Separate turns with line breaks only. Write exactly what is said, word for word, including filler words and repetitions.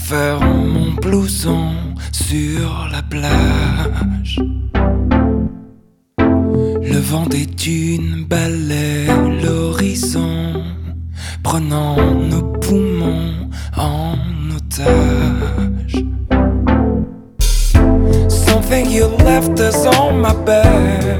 faire mon blouson sur la plage. Le vent des dunes balaie l'horizon, prenant nos poumons en otage. Something you left us on my bed.